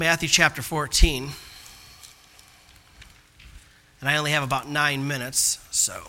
Matthew chapter 14. And I only have about 9 minutes, so.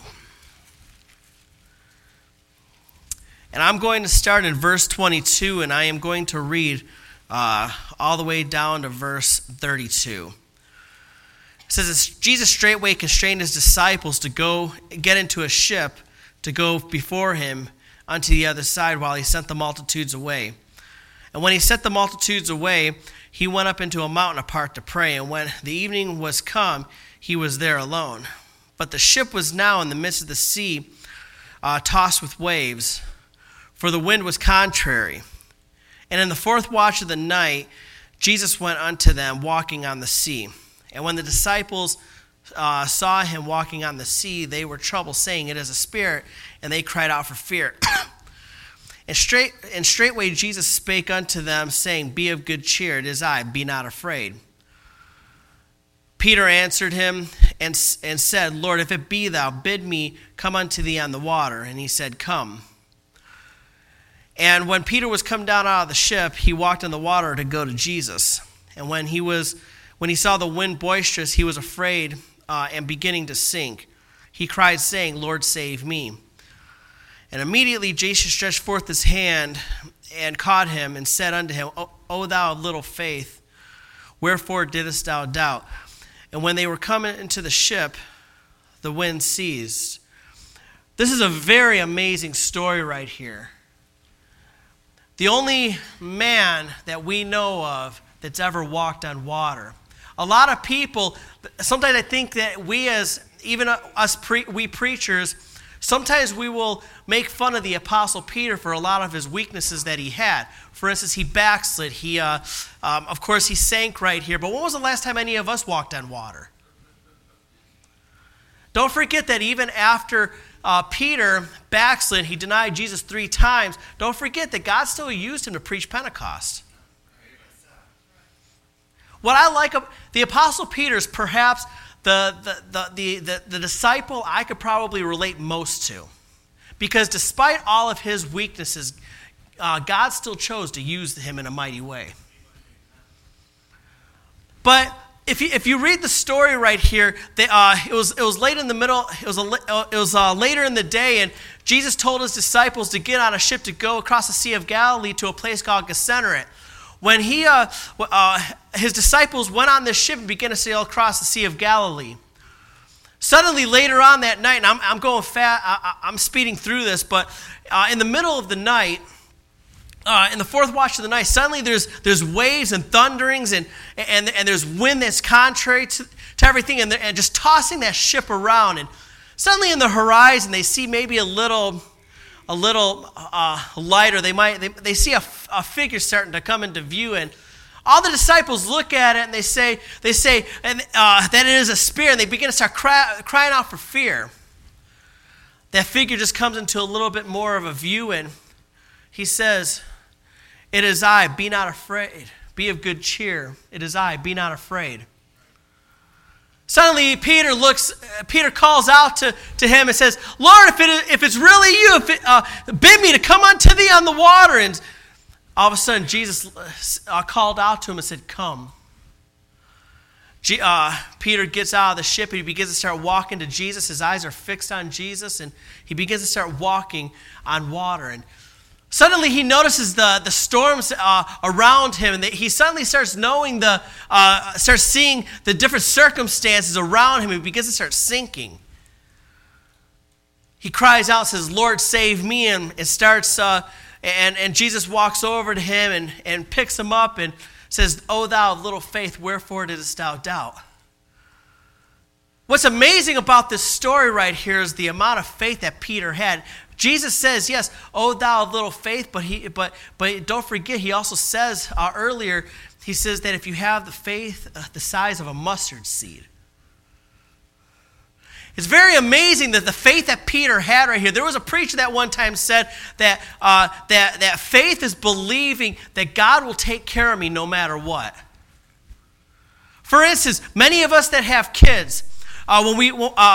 And I'm going to start in verse 22, and I am going to read all the way down to verse 32. It says, Jesus straightway constrained his disciples to go get into a ship to go before him unto the other side while he sent the multitudes away. And when he sent the multitudes away, he went up into a mountain apart to pray. And when the evening was come, he was there alone. But the ship was now in the midst of the sea, tossed with waves, for the wind was contrary. And in the fourth watch of the night, Jesus went unto them, walking on the sea. And when the disciples saw him walking on the sea, they were troubled, saying, It is a spirit, and they cried out for fear. And straightway Jesus spake unto them, saying, Be of good cheer, it is I, be not afraid. Peter answered him and said, Lord, if it be thou, bid me come unto thee on the water. And he said, Come. And when Peter was come down out of the ship, he walked on the water to go to Jesus. And when he saw the wind boisterous, he was afraid and beginning to sink. He cried, saying, Lord, save me. And immediately Jesus stretched forth his hand and caught him and said unto him, O thou of little faith, wherefore didst thou doubt? And when they were coming into the ship, the wind ceased. This is a very amazing story right here. The only man that we know of that's ever walked on water. A lot of people, sometimes I think that we preachers, sometimes we will make fun of the Apostle Peter for a lot of his weaknesses that he had. For instance, he backslid. Of course, he sank right here. But when was the last time any of us walked on water? Don't forget that even after Peter backslid, he denied Jesus 3 times. Don't forget that God still used him to preach Pentecost. What I like of the Apostle Peter is perhaps the disciple I could probably relate most to. Because despite all of his weaknesses, God still chose to use him in a mighty way. But if you read the story right here, it was late in the middle. It was later in the day, and Jesus told his disciples to get on a ship to go across the Sea of Galilee to a place called Gennesaret. When his disciples went on this ship and began to sail across the Sea of Galilee. Suddenly, later on that night, and I'm going fast, I'm speeding through this, but in the middle of the night, in the fourth watch of the night, suddenly there's waves and thunderings and there's wind that's contrary to everything, and just tossing that ship around. And suddenly in the horizon, they see maybe a little light, or they see a figure starting to come into view, and all the disciples look at it and they say that it is a spirit, and they begin to start crying out for fear. That figure just comes into a little bit more of a view, and he says, It is I, be not afraid. Be of good cheer. It is I, be not afraid. Suddenly Peter calls out to him and says, Lord, if it's really you, bid me to come unto thee on the water. And all of a sudden Jesus called out to him and said, Come. Peter gets out of the ship and he begins to start walking to Jesus. His eyes are fixed on Jesus, and he begins to start walking on water. And suddenly he notices the storms around him, and he suddenly starts starts seeing the different circumstances around him, and he begins to start sinking. He cries out, says, Lord, save me, and starts, and Jesus walks over to him and picks him up and says, O thou of little faith, wherefore didst thou doubt? What's amazing about this story right here is the amount of faith that Peter had. Jesus says, yes, O thou of little faith, but don't forget, he also says earlier, he says that if you have the faith the size of a mustard seed. It's very amazing that the faith that Peter had right here. There was a preacher that one time said that faith is believing that God will take care of me no matter what. For instance, many of us that have kids, we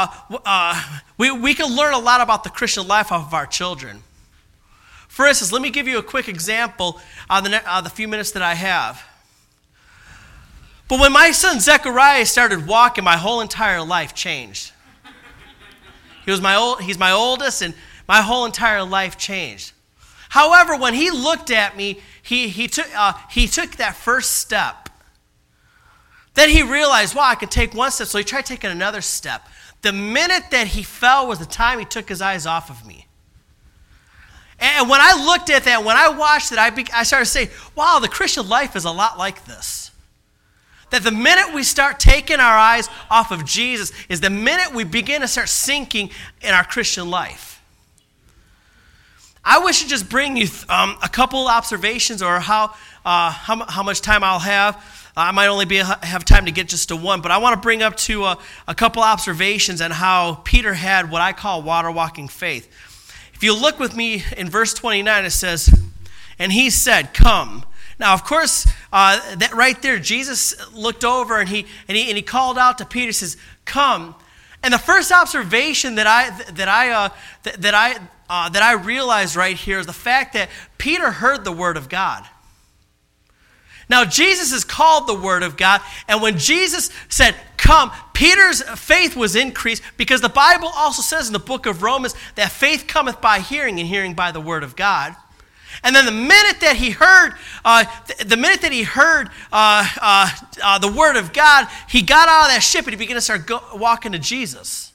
can learn a lot about the Christian life off of our children. For instance, let me give you a quick example on the few minutes that I have. But when my son Zechariah started walking, my whole entire life changed. He's my oldest, and my whole entire life changed. However, when he looked at me, he took that first step. Then he realized, wow, I could take one step, so he tried taking another step. The minute that he fell was the time he took his eyes off of me. And when I looked at that, when I watched it, I started saying, wow, the Christian life is a lot like this. That the minute we start taking our eyes off of Jesus is the minute we begin to start sinking in our Christian life. I wish to just bring you a couple observations, or how much time I'll have. I might only have time to get just to one, but I want to bring up to a couple observations on how Peter had what I call water walking faith. If you look with me in verse 29, it says, "And he said, 'Come.'" Now, of course, that right there, Jesus looked over and he called out to Peter. He says, "Come." And the first observation that I realized right here is the fact that Peter heard the word of God. Now, Jesus is called the Word of God, and when Jesus said, "Come," Peter's faith was increased, because the Bible also says in the book of Romans that faith cometh by hearing, and hearing by the Word of God. And then the minute that he heard, the Word of God, he got out of that ship and he began to start walking to Jesus.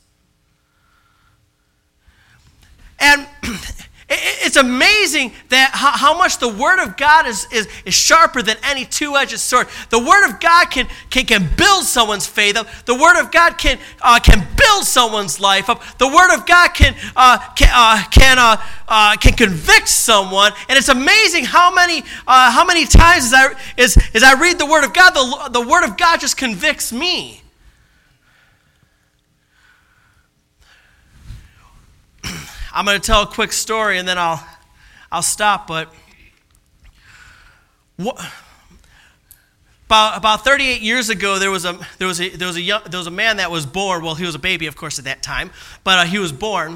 And it's amazing that how much the Word of God is sharper than any two-edged sword. The Word of God can build someone's faith up. The Word of God can build someone's life up. The Word of God can convict someone. And it's amazing how many times as I read the Word of God, the Word of God just convicts me. I'm going to tell a quick story and then I'll stop. But about 38 years ago, there was a man that was born. Well, he was a baby, of course, at that time, but he was born.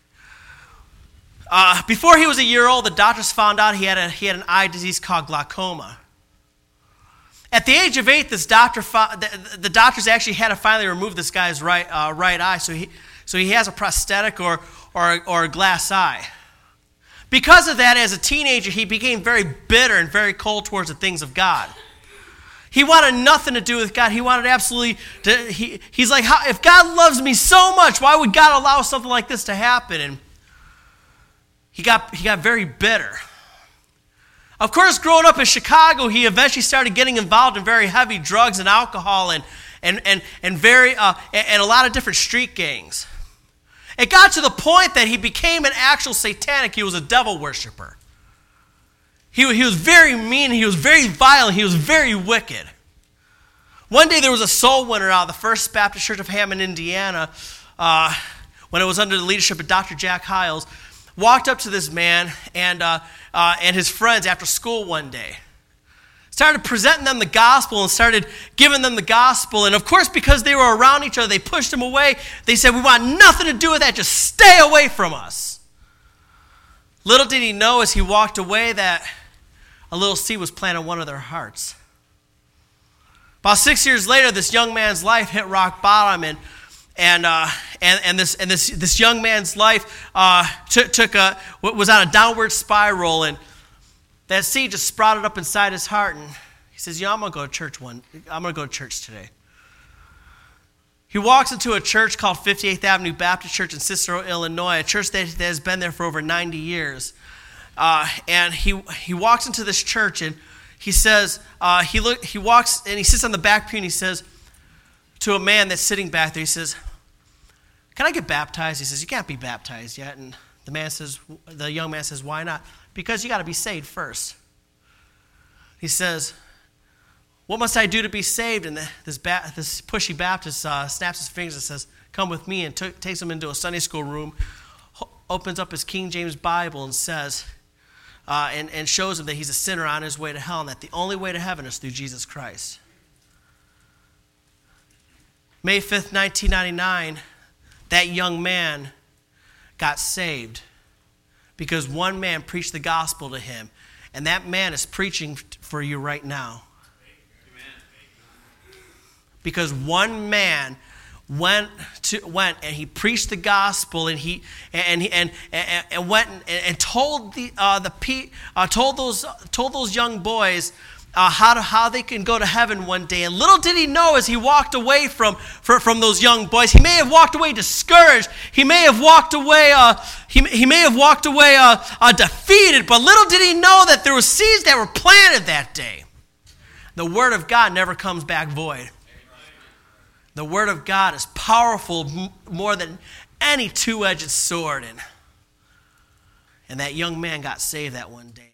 Before he was a year old, the doctors found out he had an eye disease called glaucoma. At the age of 8, the doctors actually had to finally remove this guy's right eye, so he has a prosthetic or a glass eye. Because of that, as a teenager, he became very bitter and very cold towards the things of God. He wanted nothing to do with God. He wanted he's like, if God loves me so much, why would God allow something like this to happen? And he got very bitter. Of course, growing up in Chicago, he eventually started getting involved in very heavy drugs and alcohol and a lot of different street gangs. It got to the point that he became an actual satanic. He was a devil worshiper. He was very mean. He was very violent. He was very wicked. One day there was a soul winner out of the First Baptist Church of Hammond, Indiana, when it was under the leadership of Dr. Jack Hiles, walked up to this man and his friends after school one day. Started presenting them the gospel and started giving them the gospel. And of course, because they were around each other, they pushed him away. They said, "We want nothing to do with that. Just stay away from us." Little did he know as he walked away that a little seed was planted in one of their hearts. About 6 years later, this young man's life hit rock bottom, and this young man's life was on a downward spiral, and that seed just sprouted up inside his heart, and he says, I'm going to go to church I'm going to go to church today. He walks into a church called 58th Avenue Baptist Church in Cicero, Illinois, a church that has been there for over 90 years. And he walks into this church, and he says, he walks, and he sits on the back pew, and he says to a man that's sitting back there, he says, "Can I get baptized?" He says, "You can't be baptized yet." And the young man says, "Why not?" "Because you got to be saved first." He says, "What must I do to be saved?" And this pushy Baptist snaps his fingers and says, "Come with me," and takes him into a Sunday school room, opens up his King James Bible and says, and shows him that he's a sinner on his way to hell and that the only way to heaven is through Jesus Christ. May 5th, 1999, that young man got saved because one man preached the gospel to him, and that man is preaching for you right now. because one man went and he preached the gospel, and he went and told told those young boys how they can go to heaven one day. And little did he know, as he walked away from those young boys, he may have walked away discouraged. He may have walked away defeated. But little did he know that there were seeds that were planted that day. The word of God never comes back void. The word of God is powerful more than any two-edged sword. And that young man got saved that one day.